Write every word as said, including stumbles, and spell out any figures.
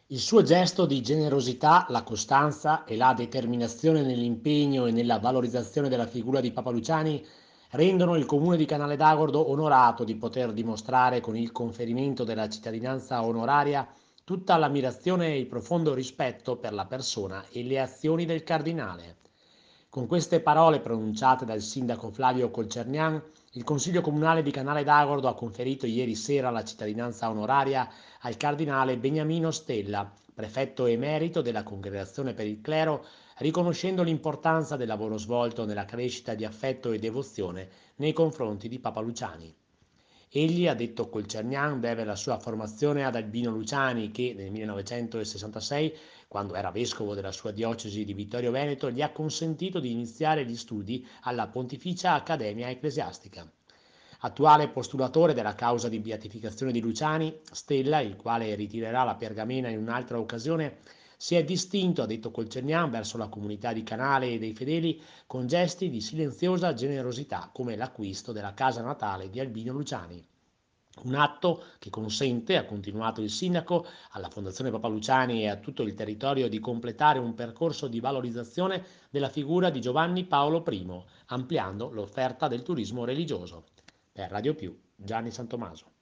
Il suo gesto di generosità, la costanza e la determinazione nell'impegno e nella valorizzazione della figura di Papa Luciani rendono il comune di Canale d'Agordo onorato di poter dimostrare con il conferimento della cittadinanza onoraria tutta l'ammirazione e il profondo rispetto per la persona e le azioni del cardinale. Con queste parole pronunciate dal sindaco Flavio Colcernian, il Consiglio Comunale di Canale d'Agordo ha conferito ieri sera la cittadinanza onoraria al cardinale Beniamino Stella, prefetto emerito della Congregazione per il Clero, riconoscendo l'importanza del lavoro svolto nella crescita di affetto e devozione nei confronti di Papa Luciani. Egli, ha detto Colcernian, deve la sua formazione ad Albino Luciani che nel millenovecentosessantasei, quando era vescovo della sua diocesi di Vittorio Veneto, gli ha consentito di iniziare gli studi alla Pontificia Accademia Ecclesiastica. Attuale postulatore della causa di beatificazione di Luciani, Stella, il quale ritirerà la pergamena in un'altra occasione, si è distinto, ha detto Colcernian, verso la comunità di Canale e dei fedeli con gesti di silenziosa generosità, come l'acquisto della casa natale di Albino Luciani. Un atto che consente, ha continuato il sindaco, alla Fondazione Papa Luciani e a tutto il territorio di completare un percorso di valorizzazione della figura di Giovanni Paolo I, ampliando l'offerta del turismo religioso. Per Radio Più, Gianni Santomaso.